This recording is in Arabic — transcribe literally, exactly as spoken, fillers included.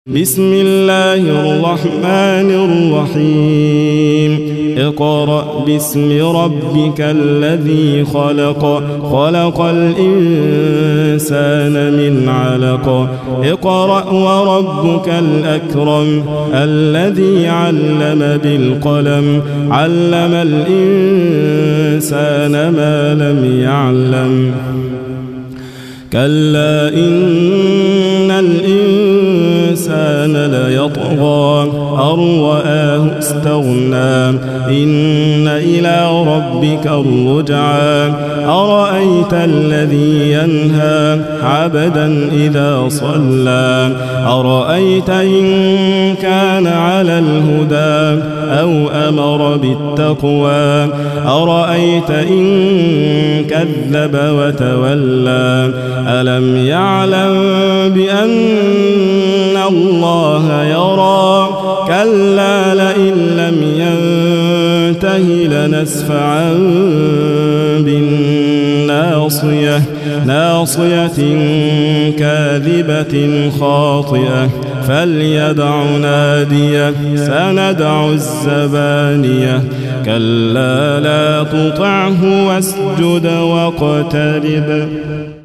بسم الله الرحمن الرحيم اقرأ باسم ربك الذي خلق خلق الإنسان من علق اقرأ وربك الأكرم الذي علم بالقلم علم الإنسان ما لم يعلم كلا إن الإنسان ليطغى أن رآه استغنى إن إلى ربك الرجعى أرأيت الذي ينهى عبدا إذا صلى أرأيت إن كان على الهدى أو أمر بالتقوى أرأيت إن كذب وتولى ألم يعلم بأن الله يرى كلا لئن لم ينته لنسفعا بالناصية ناصية كاذبة خاطئة فليدع ناديه سندع الزبانية كلا لا تطعه واسجد واقترب.